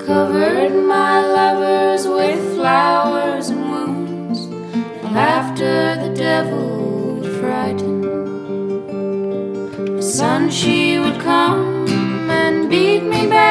covered my lovers with flowers and wounds, and laughter the devil would frighten. The sun, she would come and beat me back